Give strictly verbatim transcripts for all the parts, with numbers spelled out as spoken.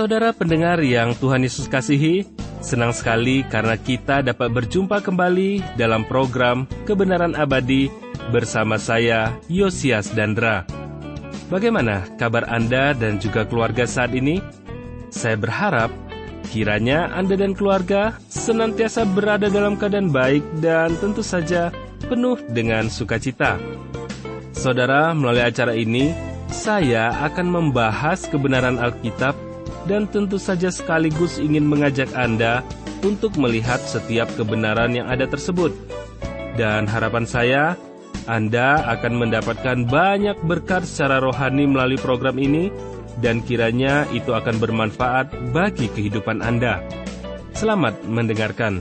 Saudara pendengar yang Tuhan Yesus kasihi, senang sekali karena kita dapat berjumpa kembali dalam program Kebenaran Abadi bersama saya, Yosias Dandra. Bagaimana kabar Anda dan juga keluarga saat ini? Saya berharap kiranya Anda dan keluarga senantiasa berada dalam keadaan baik dan tentu saja penuh dengan sukacita. Saudara, melalui acara ini, saya akan membahas kebenaran Alkitab dan tentu saja sekaligus ingin mengajak Anda untuk melihat setiap kebenaran yang ada tersebut. Dan harapan saya, Anda akan mendapatkan banyak berkat secara rohani melalui program ini, dan kiranya itu akan bermanfaat bagi kehidupan Anda. Selamat mendengarkan.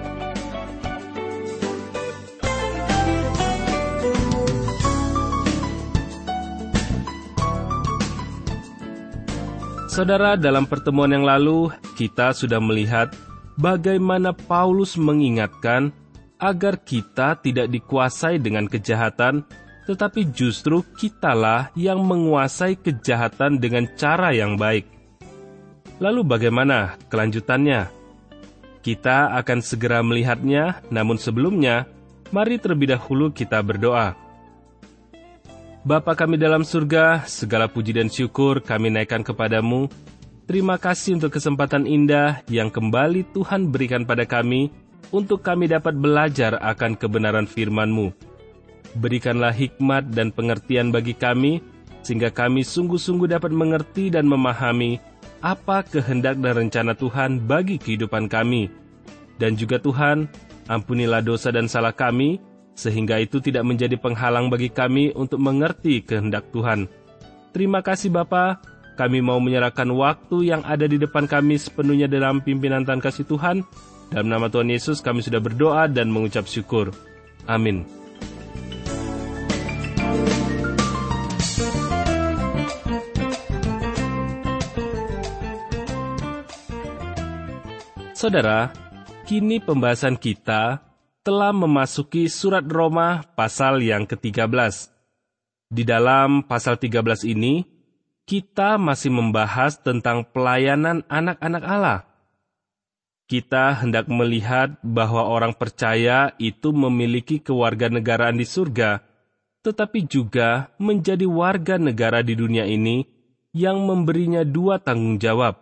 Saudara, dalam pertemuan yang lalu, kita sudah melihat bagaimana Paulus mengingatkan agar kita tidak dikuasai dengan kejahatan, tetapi justru kitalah yang menguasai kejahatan dengan cara yang baik. Lalu bagaimana kelanjutannya? Kita akan segera melihatnya, namun sebelumnya, mari terlebih dahulu kita berdoa. Bapa kami dalam surga, segala puji dan syukur kami naikkan kepadamu. Terima kasih untuk kesempatan indah yang kembali Tuhan berikan pada kami, untuk kami dapat belajar akan kebenaran firman-Mu. Berikanlah hikmat dan pengertian bagi kami, sehingga kami sungguh-sungguh dapat mengerti dan memahami apa kehendak dan rencana Tuhan bagi kehidupan kami. Dan juga Tuhan, ampunilah dosa dan salah kami, sehingga itu tidak menjadi penghalang bagi kami untuk mengerti kehendak Tuhan. Terima kasih Bapa, kami mau menyerahkan waktu yang ada di depan kami sepenuhnya dalam pimpinan Tuhan kasih Tuhan. Dalam nama Tuhan Yesus kami sudah berdoa dan mengucap syukur. Amin. Saudara, kini pembahasan kita telah memasuki surat Roma pasal yang ketiga belas. Di dalam pasal tiga belas ini, kita masih membahas tentang pelayanan anak-anak Allah. Kita hendak melihat bahwa orang percaya itu memiliki kewarganegaraan di surga, tetapi juga menjadi warga negara di dunia ini yang memberinya dua tanggung jawab.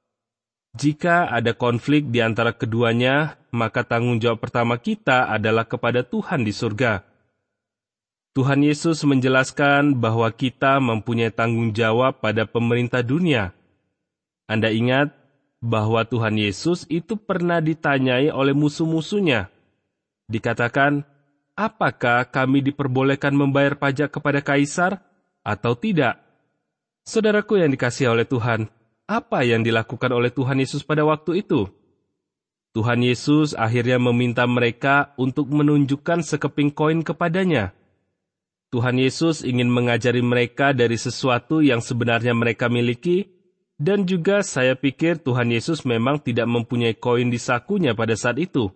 Jika ada konflik di antara keduanya, maka tanggung jawab pertama kita adalah kepada Tuhan di surga. Tuhan Yesus menjelaskan bahwa kita mempunyai tanggung jawab pada pemerintah dunia. Anda ingat bahwa Tuhan Yesus itu pernah ditanyai oleh musuh-musuhnya. Dikatakan, apakah kami diperbolehkan membayar pajak kepada Kaisar atau tidak? Saudaraku yang dikasihi oleh Tuhan, apa yang dilakukan oleh Tuhan Yesus pada waktu itu? Tuhan Yesus akhirnya meminta mereka untuk menunjukkan sekeping koin kepadanya. Tuhan Yesus ingin mengajari mereka dari sesuatu yang sebenarnya mereka miliki, dan juga saya pikir Tuhan Yesus memang tidak mempunyai koin di sakunya pada saat itu.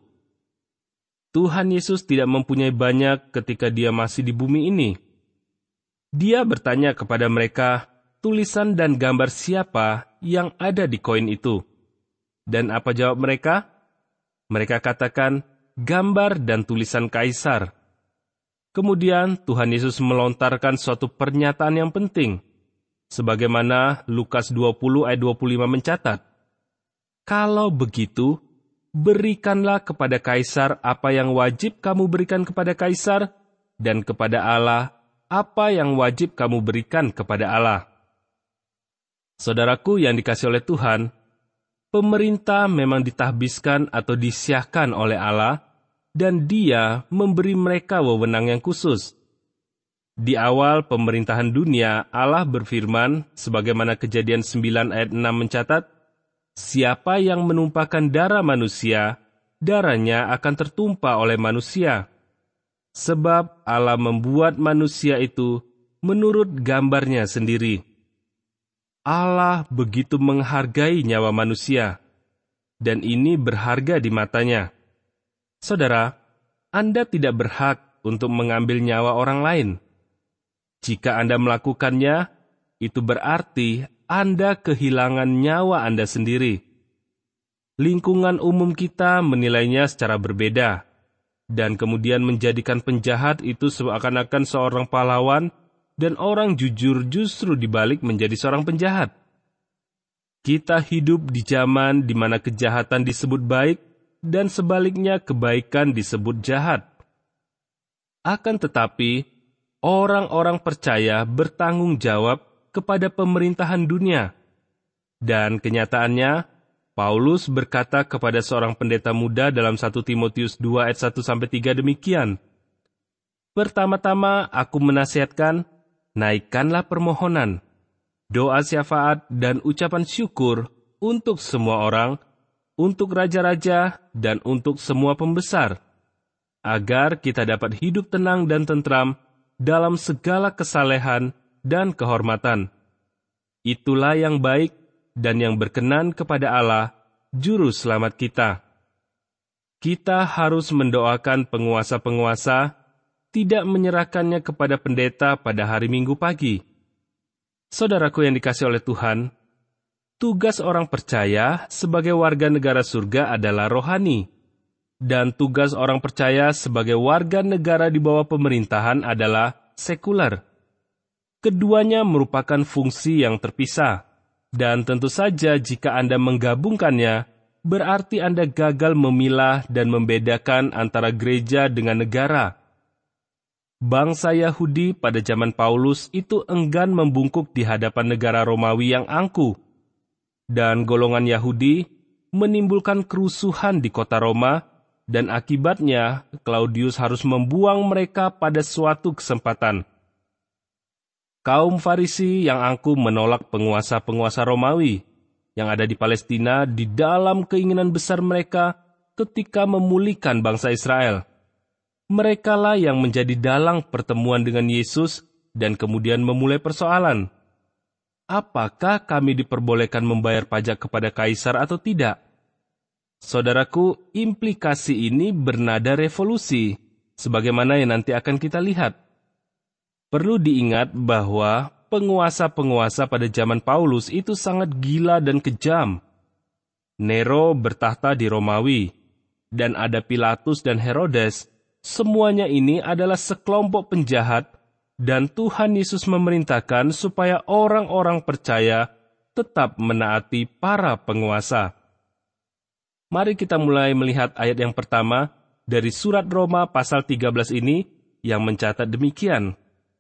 Tuhan Yesus tidak mempunyai banyak ketika dia masih di bumi ini. Dia bertanya kepada mereka, tulisan dan gambar siapa yang ada di koin itu? Dan apa jawab mereka? Mereka katakan, gambar dan tulisan Kaisar. Kemudian Tuhan Yesus melontarkan suatu pernyataan yang penting, sebagaimana Lukas dua puluh ayat dua puluh lima mencatat. Kalau begitu, berikanlah kepada Kaisar apa yang wajib kamu berikan kepada Kaisar, dan kepada Allah apa yang wajib kamu berikan kepada Allah. Saudaraku yang dikasihi oleh Tuhan, pemerintah memang ditahbiskan atau disiahkan oleh Allah, dan Dia memberi mereka wewenang yang khusus. Di awal pemerintahan dunia, Allah berfirman, sebagaimana Kejadian sembilan ayat enam mencatat, siapa yang menumpahkan darah manusia, darahnya akan tertumpah oleh manusia. Sebab Allah membuat manusia itu menurut gambarnya sendiri. Allah begitu menghargai nyawa manusia, dan ini berharga di matanya. Saudara, Anda tidak berhak untuk mengambil nyawa orang lain. Jika Anda melakukannya, itu berarti Anda kehilangan nyawa Anda sendiri. Lingkungan umum kita menilainya secara berbeda, dan kemudian menjadikan penjahat itu seakan-akan seorang pahlawan, dan orang jujur justru dibalik menjadi seorang penjahat. Kita hidup di zaman di mana kejahatan disebut baik, dan sebaliknya kebaikan disebut jahat. Akan tetapi, orang-orang percaya bertanggung jawab kepada pemerintahan dunia. Dan kenyataannya, Paulus berkata kepada seorang pendeta muda dalam satu Timotius dua ayat satu sampai tiga demikian, "Pertama-tama aku menasihatkan, naikkanlah permohonan, doa syafaat dan ucapan syukur untuk semua orang, untuk raja-raja dan untuk semua pembesar, agar kita dapat hidup tenang dan tentram dalam segala kesalehan dan kehormatan. Itulah yang baik dan yang berkenan kepada Allah, Juru Selamat kita. Kita harus mendoakan penguasa-penguasa, tidak menyerahkannya kepada pendeta pada hari Minggu pagi." Saudaraku yang dikasihi oleh Tuhan, tugas orang percaya sebagai warga negara surga adalah rohani, dan tugas orang percaya sebagai warga negara di bawah pemerintahan adalah sekuler. Keduanya merupakan fungsi yang terpisah, dan tentu saja jika Anda menggabungkannya, berarti Anda gagal memilah dan membedakan antara gereja dengan negara. Bangsa Yahudi pada zaman Paulus itu enggan membungkuk di hadapan negara Romawi yang angkuh, dan golongan Yahudi menimbulkan kerusuhan di kota Roma, dan akibatnya Claudius harus membuang mereka pada suatu kesempatan. Kaum Farisi yang angkuh menolak penguasa-penguasa Romawi yang ada di Palestina di dalam keinginan besar mereka ketika memulihkan bangsa Israel. Merekalah yang menjadi dalang pertemuan dengan Yesus dan kemudian memulai persoalan. Apakah kami diperbolehkan membayar pajak kepada kaisar atau tidak? Saudaraku, implikasi ini bernada revolusi, sebagaimana yang nanti akan kita lihat. Perlu diingat bahwa penguasa-penguasa pada zaman Paulus itu sangat gila dan kejam. Nero bertahta di Romawi, dan ada Pilatus dan Herodes. Semuanya ini adalah sekelompok penjahat, dan Tuhan Yesus memerintahkan supaya orang-orang percaya tetap menaati para penguasa. Mari kita mulai melihat ayat yang pertama dari surat Roma pasal tiga belas ini yang mencatat demikian.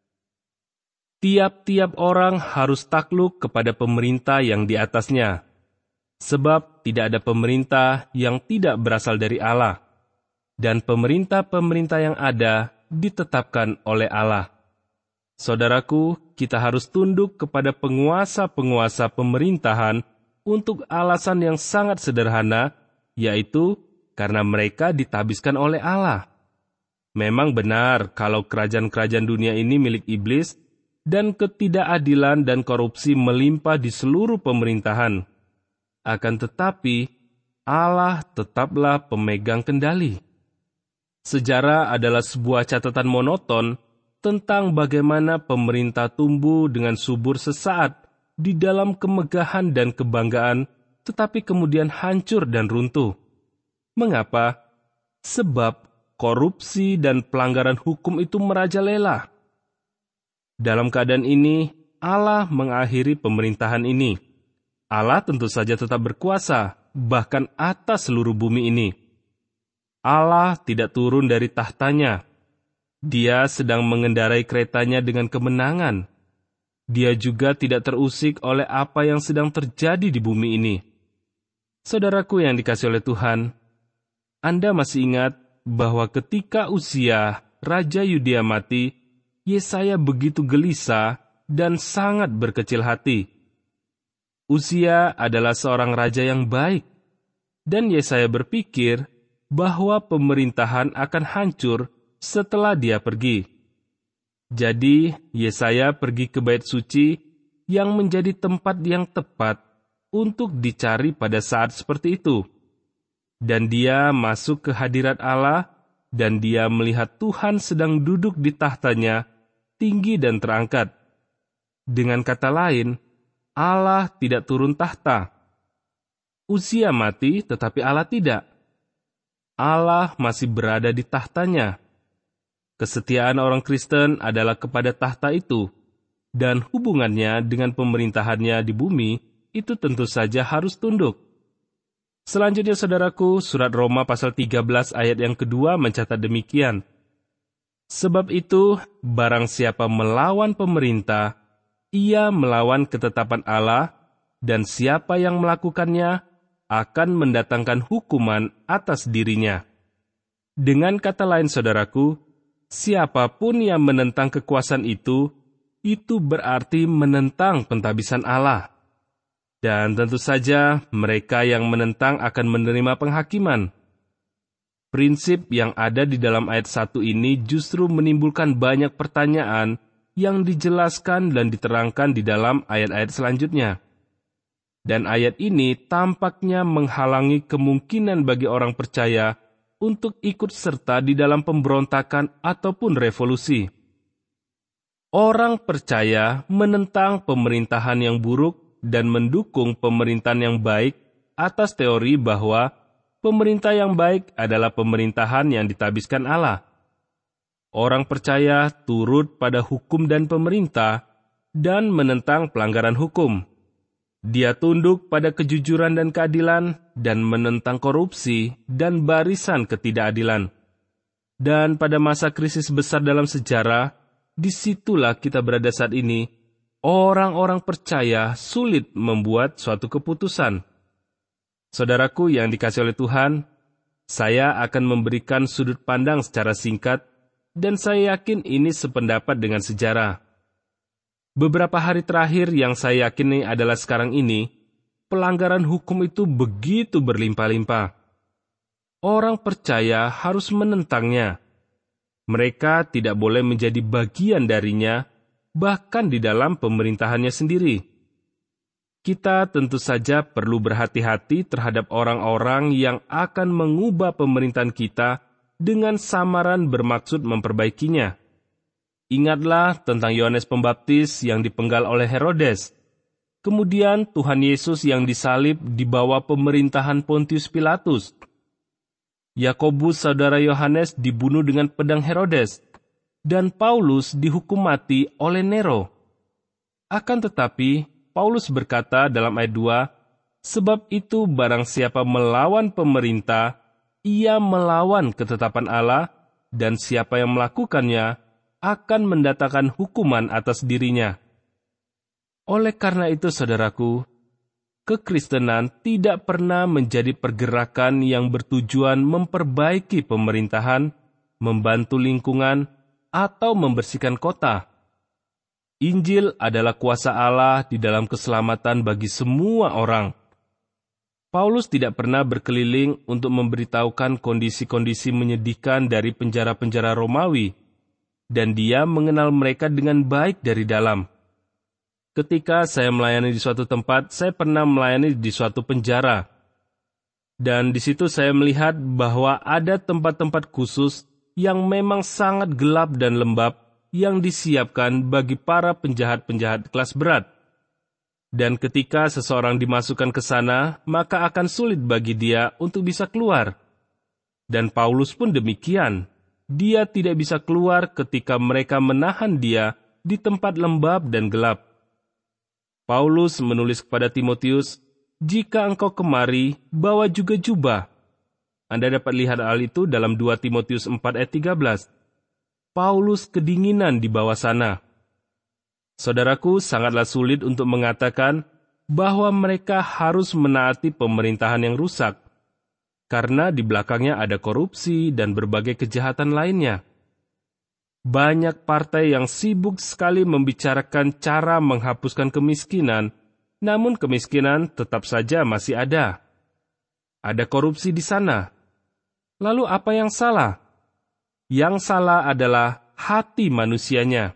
Tiap-tiap orang harus takluk kepada pemerintah yang di atasnya, sebab tidak ada pemerintah yang tidak berasal dari Allah, dan pemerintah-pemerintah yang ada ditetapkan oleh Allah. Saudaraku, kita harus tunduk kepada penguasa-penguasa pemerintahan untuk alasan yang sangat sederhana, yaitu karena mereka ditabiskan oleh Allah. Memang benar kalau kerajaan-kerajaan dunia ini milik iblis, dan ketidakadilan dan korupsi melimpah di seluruh pemerintahan. Akan tetapi, Allah tetaplah pemegang kendali. Sejarah adalah sebuah catatan monoton tentang bagaimana pemerintah tumbuh dengan subur sesaat di dalam kemegahan dan kebanggaan, tetapi kemudian hancur dan runtuh. Mengapa? Sebab korupsi dan pelanggaran hukum itu merajalela. Dalam keadaan ini, Allah mengakhiri pemerintahan ini. Allah tentu saja tetap berkuasa, bahkan atas seluruh bumi ini. Allah tidak turun dari tahtanya. Dia sedang mengendarai keretanya dengan kemenangan. Dia juga tidak terusik oleh apa yang sedang terjadi di bumi ini. Saudaraku yang dikasihi oleh Tuhan, Anda masih ingat bahwa ketika Uzia, Raja Yudea mati, Yesaya begitu gelisah dan sangat berkecil hati. Uzia adalah seorang raja yang baik, dan Yesaya berpikir bahwa pemerintahan akan hancur setelah dia pergi. Jadi, Yesaya pergi ke bait suci yang menjadi tempat yang tepat untuk dicari pada saat seperti itu. Dan dia masuk ke hadirat Allah, dan dia melihat Tuhan sedang duduk di tahtanya, tinggi dan terangkat. Dengan kata lain, Allah tidak turun tahta. Uzia mati, tetapi Allah tidak. Allah masih berada di tahtanya. Kesetiaan orang Kristen adalah kepada tahta itu, dan hubungannya dengan pemerintahannya di bumi itu tentu saja harus tunduk. Selanjutnya, saudaraku, surat Roma pasal tiga belas ayat yang kedua mencatat demikian. Sebab itu, barang siapa melawan pemerintah, ia melawan ketetapan Allah, dan siapa yang melakukannya akan mendatangkan hukuman atas dirinya. Dengan kata lain, saudaraku, siapapun yang menentang kekuasaan itu, itu berarti menentang pentabisan Allah. Dan tentu saja mereka yang menentang akan menerima penghakiman. Prinsip yang ada di dalam ayat satu ini justru menimbulkan banyak pertanyaan yang dijelaskan dan diterangkan di dalam ayat-ayat selanjutnya. Dan ayat ini tampaknya menghalangi kemungkinan bagi orang percaya untuk ikut serta di dalam pemberontakan ataupun revolusi. Orang percaya menentang pemerintahan yang buruk dan mendukung pemerintahan yang baik atas teori bahwa pemerintah yang baik adalah pemerintahan yang ditabiskan Allah. Orang percaya turut pada hukum dan pemerintah dan menentang pelanggaran hukum. Dia tunduk pada kejujuran dan keadilan dan menentang korupsi dan barisan ketidakadilan. Dan pada masa krisis besar dalam sejarah, disitulah kita berada saat ini, orang-orang percaya sulit membuat suatu keputusan. Saudaraku yang dikasihi oleh Tuhan, saya akan memberikan sudut pandang secara singkat, dan saya yakin ini sependapat dengan sejarah. Beberapa hari terakhir yang saya yakini adalah sekarang ini, pelanggaran hukum itu begitu berlimpah-limpah. Orang percaya harus menentangnya. Mereka tidak boleh menjadi bagian darinya, bahkan di dalam pemerintahannya sendiri. Kita tentu saja perlu berhati-hati terhadap orang-orang yang akan mengubah pemerintahan kita dengan samaran bermaksud memperbaikinya. Ingatlah tentang Yohanes Pembaptis yang dipenggal oleh Herodes. Kemudian Tuhan Yesus yang disalib di bawah pemerintahan Pontius Pilatus. Yakobus saudara Yohanes dibunuh dengan pedang Herodes, dan Paulus dihukum mati oleh Nero. Akan tetapi, Paulus berkata dalam ayat dua, sebab itu barang siapa melawan pemerintah, ia melawan ketetapan Allah, dan siapa yang melakukannya akan mendatangkan hukuman atas dirinya. Oleh karena itu, saudaraku, kekristenan tidak pernah menjadi pergerakan yang bertujuan memperbaiki pemerintahan, membantu lingkungan, atau membersihkan kota. Injil adalah kuasa Allah di dalam keselamatan bagi semua orang. Paulus tidak pernah berkeliling untuk memberitahukan kondisi-kondisi menyedihkan dari penjara-penjara Romawi, dan dia mengenal mereka dengan baik dari dalam. Ketika saya melayani di suatu tempat, saya pernah melayani di suatu penjara. Dan di situ saya melihat bahwa ada tempat-tempat khusus yang memang sangat gelap dan lembab yang disiapkan bagi para penjahat-penjahat kelas berat. Dan ketika seseorang dimasukkan ke sana, maka akan sulit bagi dia untuk bisa keluar. Dan Paulus pun demikian. Dia tidak bisa keluar ketika mereka menahan dia di tempat lembab dan gelap. Paulus menulis kepada Timotius, "Jika engkau kemari, bawa juga jubah." Anda dapat lihat hal itu dalam dua Timotius empat ayat tiga belas. Paulus kedinginan di bawah sana. Saudaraku, sangatlah sulit untuk mengatakan bahwa mereka harus menaati pemerintahan yang rusak, karena di belakangnya ada korupsi dan berbagai kejahatan lainnya. Banyak partai yang sibuk sekali membicarakan cara menghapuskan kemiskinan, namun kemiskinan tetap saja masih ada. Ada korupsi di sana. Lalu apa yang salah? Yang salah adalah hati manusianya.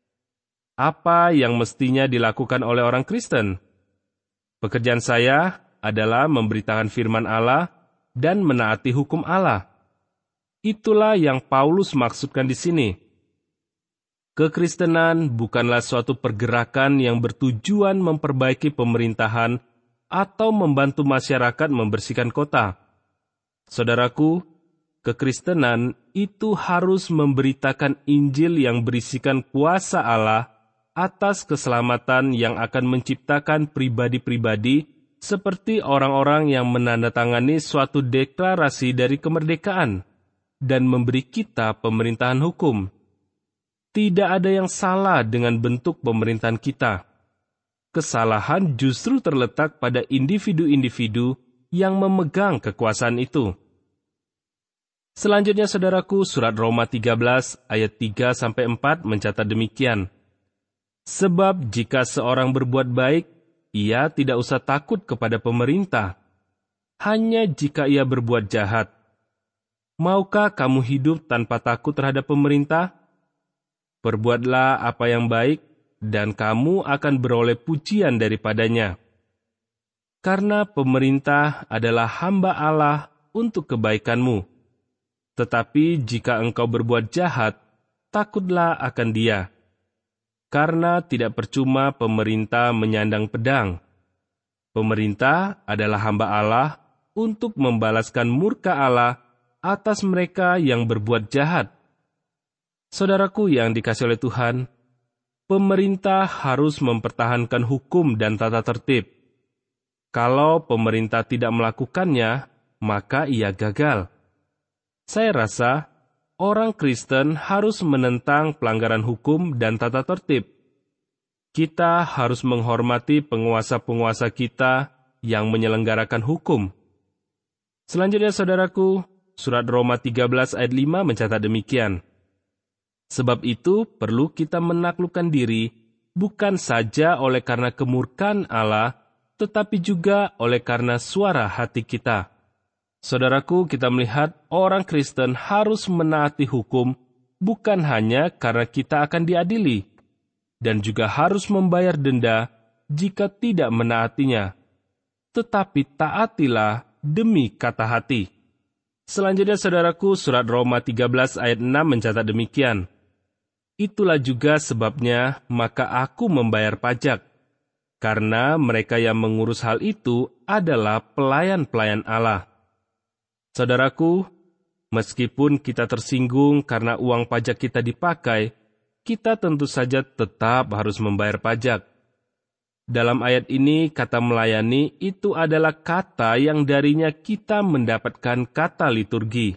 Apa yang mestinya dilakukan oleh orang Kristen? Pekerjaan saya adalah memberitakan firman Allah dan menaati hukum Allah. Itulah yang Paulus maksudkan di sini. Kekristenan bukanlah suatu pergerakan yang bertujuan memperbaiki pemerintahan atau membantu masyarakat membersihkan kota. Saudaraku, kekristenan itu harus memberitakan Injil yang berisikan kuasa Allah atas keselamatan yang akan menciptakan pribadi-pribadi seperti orang-orang yang menandatangani suatu deklarasi dari kemerdekaan dan memberi kita pemerintahan hukum. Tidak ada yang salah dengan bentuk pemerintahan kita. Kesalahan justru terletak pada individu-individu yang memegang kekuasaan itu. Selanjutnya, saudaraku, surat Roma tiga belas ayat tiga sampai empat mencatat demikian. Sebab jika seorang berbuat baik, ia tidak usah takut kepada pemerintah. Hanya jika ia berbuat jahat. Maukah kamu hidup tanpa takut terhadap pemerintah? Perbuatlah apa yang baik, dan kamu akan beroleh pujian daripadanya. Karena pemerintah adalah hamba Allah untuk kebaikanmu. Tetapi jika engkau berbuat jahat, takutlah akan dia. Karena tidak percuma pemerintah menyandang pedang. Pemerintah adalah hamba Allah untuk membalaskan murka Allah atas mereka yang berbuat jahat. Saudaraku yang dikasihi oleh Tuhan, pemerintah harus mempertahankan hukum dan tata tertib. Kalau pemerintah tidak melakukannya, maka ia gagal. Saya rasa orang Kristen harus menentang pelanggaran hukum dan tata tertib. Kita harus menghormati penguasa-penguasa kita yang menyelenggarakan hukum. Selanjutnya, saudaraku, surat Roma tiga belas ayat lima mencatat demikian. Sebab itu perlu kita menaklukkan diri, bukan saja oleh karena kemurkaan Allah, tetapi juga oleh karena suara hati kita. Saudaraku, kita melihat orang Kristen harus menaati hukum, bukan hanya karena kita akan diadili, dan juga harus membayar denda jika tidak menaatinya. Tetapi taatilah demi kata hati. Selanjutnya, saudaraku, surat Roma tiga belas ayat enam mencatat demikian. Itulah juga sebabnya maka aku membayar pajak, karena mereka yang mengurus hal itu adalah pelayan-pelayan Allah. Saudaraku, meskipun kita tersinggung karena uang pajak kita dipakai, kita tentu saja tetap harus membayar pajak. Dalam ayat ini, kata melayani itu adalah kata yang darinya kita mendapatkan kata liturgi.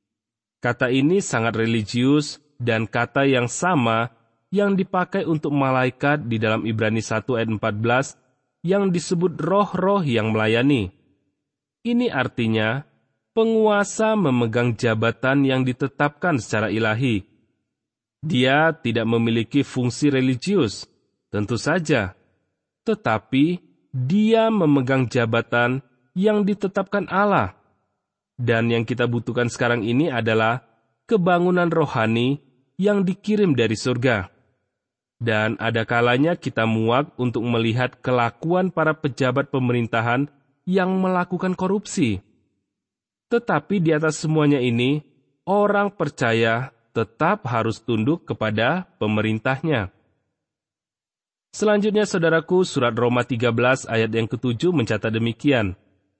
Kata ini sangat religius, dan kata yang sama yang dipakai untuk malaikat di dalam Ibrani satu ayat empat belas yang disebut roh-roh yang melayani. Ini artinya, penguasa memegang jabatan yang ditetapkan secara ilahi. Dia tidak memiliki fungsi religius, tentu saja. Tetapi, dia memegang jabatan yang ditetapkan Allah. Dan yang kita butuhkan sekarang ini adalah kebangunan rohani yang dikirim dari surga. Dan ada kalanya kita muak untuk melihat kelakuan para pejabat pemerintahan yang melakukan korupsi. Tetapi di atas semuanya ini, orang percaya tetap harus tunduk kepada pemerintahnya. Selanjutnya, saudaraku, surat Roma tiga belas ayat yang ketujuh mencatat demikian.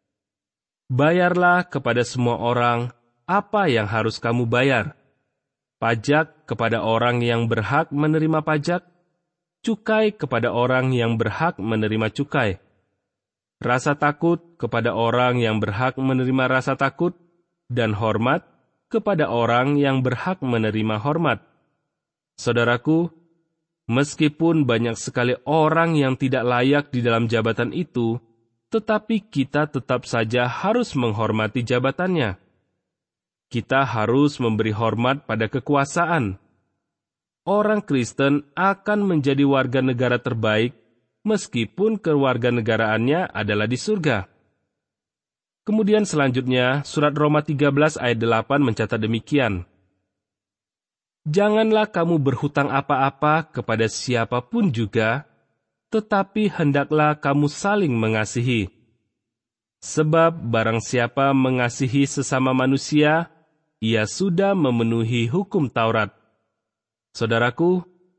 Bayarlah kepada semua orang apa yang harus kamu bayar. Pajak kepada orang yang berhak menerima pajak, cukai kepada orang yang berhak menerima cukai. Rasa takut kepada orang yang berhak menerima rasa takut, dan hormat kepada orang yang berhak menerima hormat. Saudaraku, meskipun banyak sekali orang yang tidak layak di dalam jabatan itu, tetapi kita tetap saja harus menghormati jabatannya. Kita harus memberi hormat pada kekuasaan. Orang Kristen akan menjadi warga negara terbaik meskipun kewarganegaraannya adalah di surga. Kemudian selanjutnya, surat Roma tiga belas ayat delapan mencatat demikian. Janganlah kamu berhutang apa-apa kepada siapapun juga, tetapi hendaklah kamu saling mengasihi. Sebab barang siapa mengasihi sesama manusia, ia sudah memenuhi hukum Taurat. Saudaraku,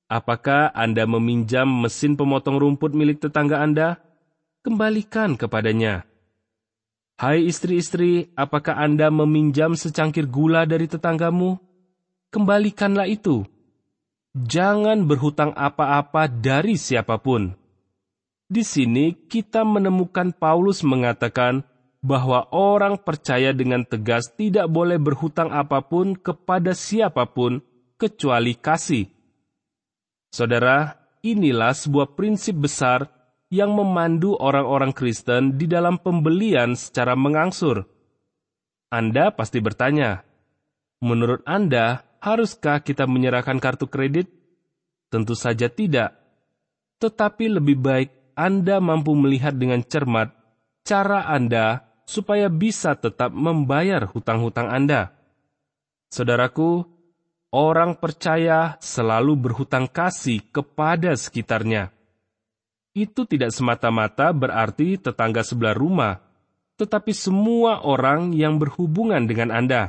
Apakah Anda meminjam mesin pemotong rumput milik tetangga Anda? Kembalikan kepadanya. Hai istri-istri, apakah Anda meminjam secangkir gula dari tetanggamu? Kembalikanlah itu. Jangan berhutang apa-apa dari siapapun. Di sini kita menemukan Paulus mengatakan bahwa orang percaya dengan tegas tidak boleh berhutang apapun kepada siapapun kecuali kasih. Saudara, inilah sebuah prinsip besar yang memandu orang-orang Kristen di dalam pembelian secara mengangsur. Anda pasti bertanya, menurut Anda, haruskah kita menyerahkan kartu kredit? Tentu saja tidak. Tetapi lebih baik Anda mampu melihat dengan cermat cara Anda supaya bisa tetap membayar hutang-hutang Anda. Saudaraku, orang percaya selalu berhutang kasih kepada sekitarnya. Itu tidak semata-mata berarti tetangga sebelah rumah, tetapi semua orang yang berhubungan dengan Anda.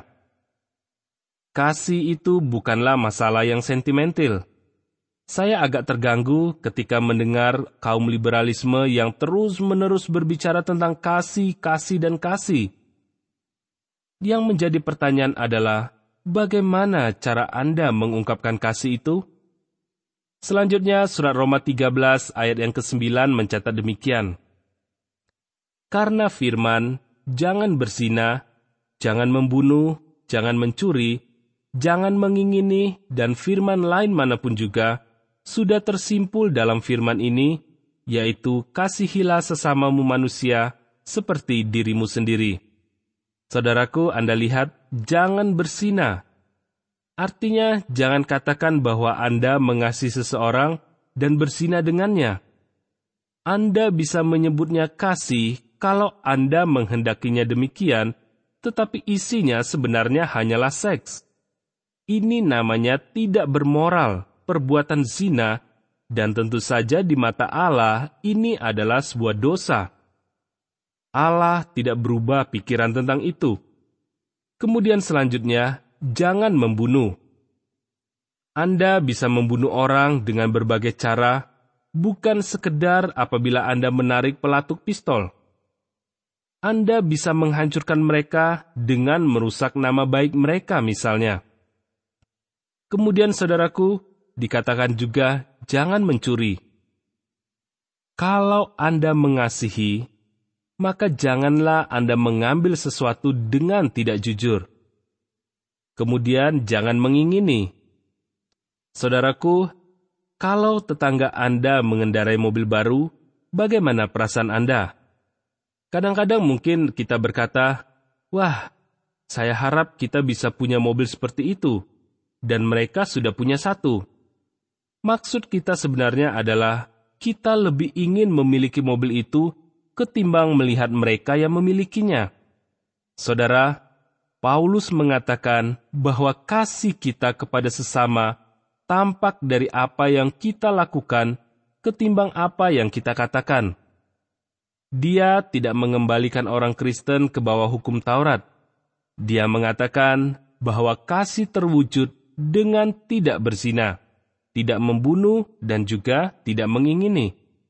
Kasih itu bukanlah masalah yang sentimental. Saya agak terganggu ketika mendengar kaum liberalisme yang terus-menerus berbicara tentang kasih, kasih, dan kasih. Yang menjadi pertanyaan adalah, bagaimana cara Anda mengungkapkan kasih itu? Selanjutnya, surat Roma tiga belas ayat yang kesembilan mencatat demikian. Karena firman, jangan berzina, jangan membunuh, jangan mencuri, jangan mengingini, dan firman lain manapun juga, sudah tersimpul dalam firman ini, yaitu kasihilah sesamamu manusia seperti dirimu sendiri. Saudaraku, Anda lihat, jangan berzina. Artinya, jangan katakan bahwa Anda mengasihi seseorang dan berzina dengannya. Anda bisa menyebutnya kasih kalau Anda menghendakinya demikian, tetapi isinya sebenarnya hanyalah seks. Ini namanya tidak bermoral, perbuatan zina, dan tentu saja di mata Allah ini adalah sebuah dosa. Allah tidak berubah pikiran tentang itu. Kemudian selanjutnya, jangan membunuh. Anda bisa membunuh orang dengan berbagai cara, bukan sekedar apabila Anda menarik pelatuk pistol. Anda bisa menghancurkan mereka dengan merusak nama baik mereka misalnya. Kemudian saudaraku, dikatakan juga jangan mencuri. Kalau Anda mengasihi, maka janganlah Anda mengambil sesuatu dengan tidak jujur. Kemudian jangan mengingini. Saudaraku, kalau tetangga Anda mengendarai mobil baru, bagaimana perasaan Anda? Kadang-kadang mungkin kita berkata, wah, saya harap kita bisa punya mobil seperti itu, dan mereka sudah punya satu. Maksud kita sebenarnya adalah kita lebih ingin memiliki mobil itu ketimbang melihat mereka yang memilikinya. Saudara, Paulus mengatakan bahwa kasih kita kepada sesama tampak dari apa yang kita lakukan ketimbang apa yang kita katakan. Dia tidak mengembalikan orang Kristen ke bawah hukum Taurat. Dia mengatakan bahwa kasih terwujud dengan tidak berzina, tidak membunuh, dan juga tidak mengingini.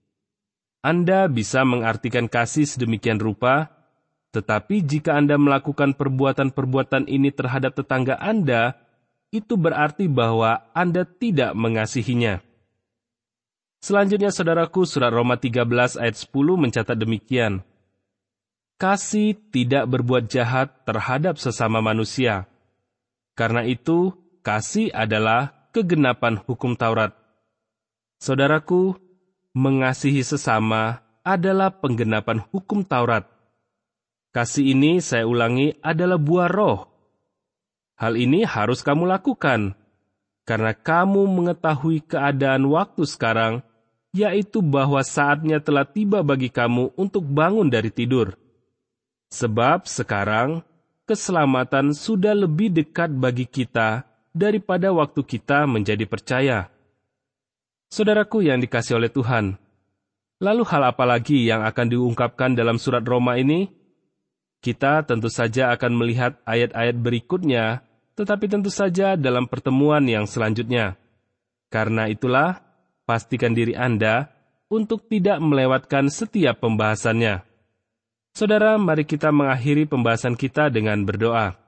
Anda bisa mengartikan kasih sedemikian rupa, tetapi jika Anda melakukan perbuatan-perbuatan ini terhadap tetangga Anda, itu berarti bahwa Anda tidak mengasihinya. Selanjutnya, saudaraku, surat Roma tiga belas ayat sepuluh mencatat demikian. Kasih tidak berbuat jahat terhadap sesama manusia. Karena itu, kasih adalah kegenapan hukum Taurat. Saudaraku, mengasihi sesama adalah penggenapan hukum Taurat. Kasih ini, saya ulangi, adalah buah roh. Hal ini harus kamu lakukan, karena kamu mengetahui keadaan waktu sekarang, yaitu bahwa saatnya telah tiba bagi kamu untuk bangun dari tidur. Sebab sekarang, keselamatan sudah lebih dekat bagi kita daripada waktu kita menjadi percaya. Saudaraku yang dikasihi oleh Tuhan, lalu hal apa lagi yang akan diungkapkan dalam surat Roma ini? Kita tentu saja akan melihat ayat-ayat berikutnya, tetapi tentu saja dalam pertemuan yang selanjutnya. Karena itulah, pastikan diri Anda untuk tidak melewatkan setiap pembahasannya. Saudara, mari kita mengakhiri pembahasan kita dengan berdoa.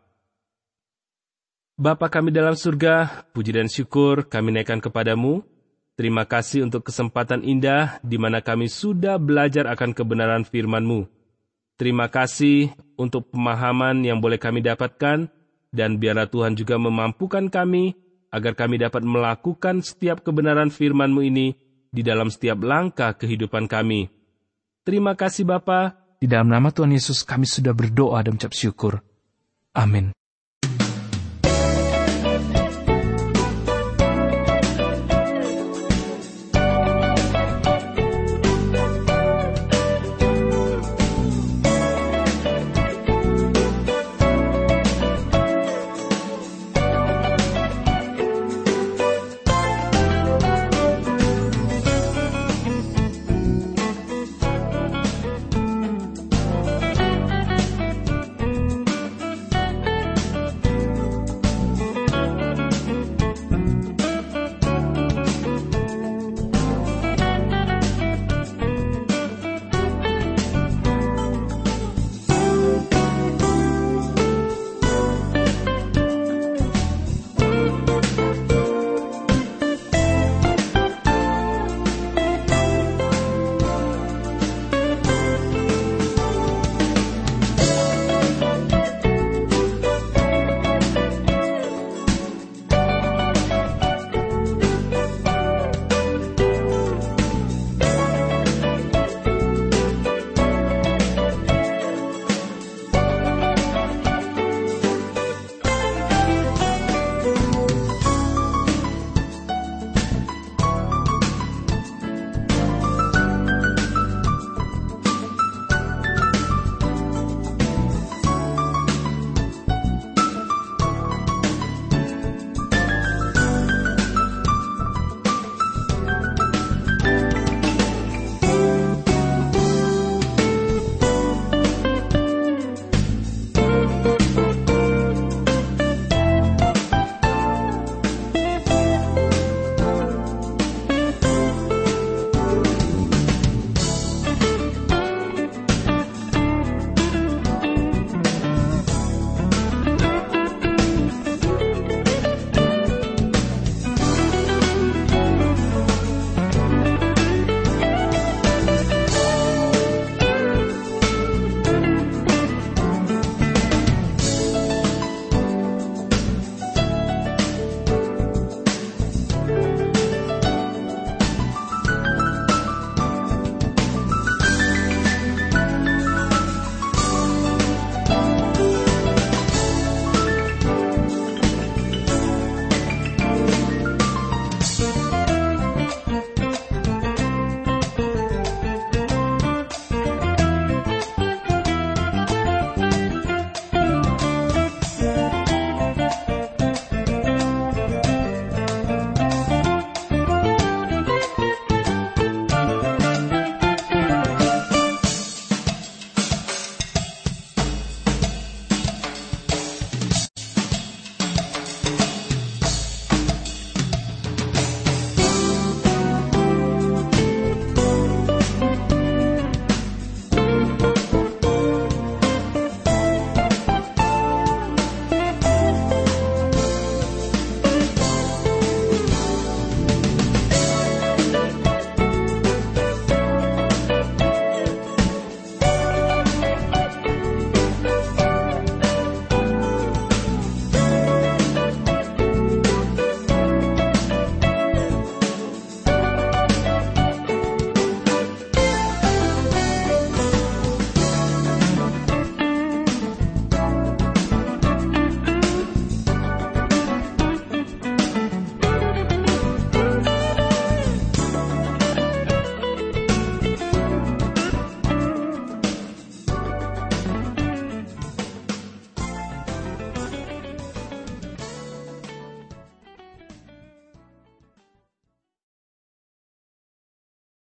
Bapa kami dalam surga, puji dan syukur kami naikkan kepadamu. Terima kasih untuk kesempatan indah di mana kami sudah belajar akan kebenaran firman-Mu. Terima kasih untuk pemahaman yang boleh kami dapatkan, dan biarlah Tuhan juga memampukan kami agar kami dapat melakukan setiap kebenaran firman-Mu ini di dalam setiap langkah kehidupan kami. Terima kasih Bapa. Di dalam nama Tuhan Yesus kami sudah berdoa dan mengucap syukur. Amin.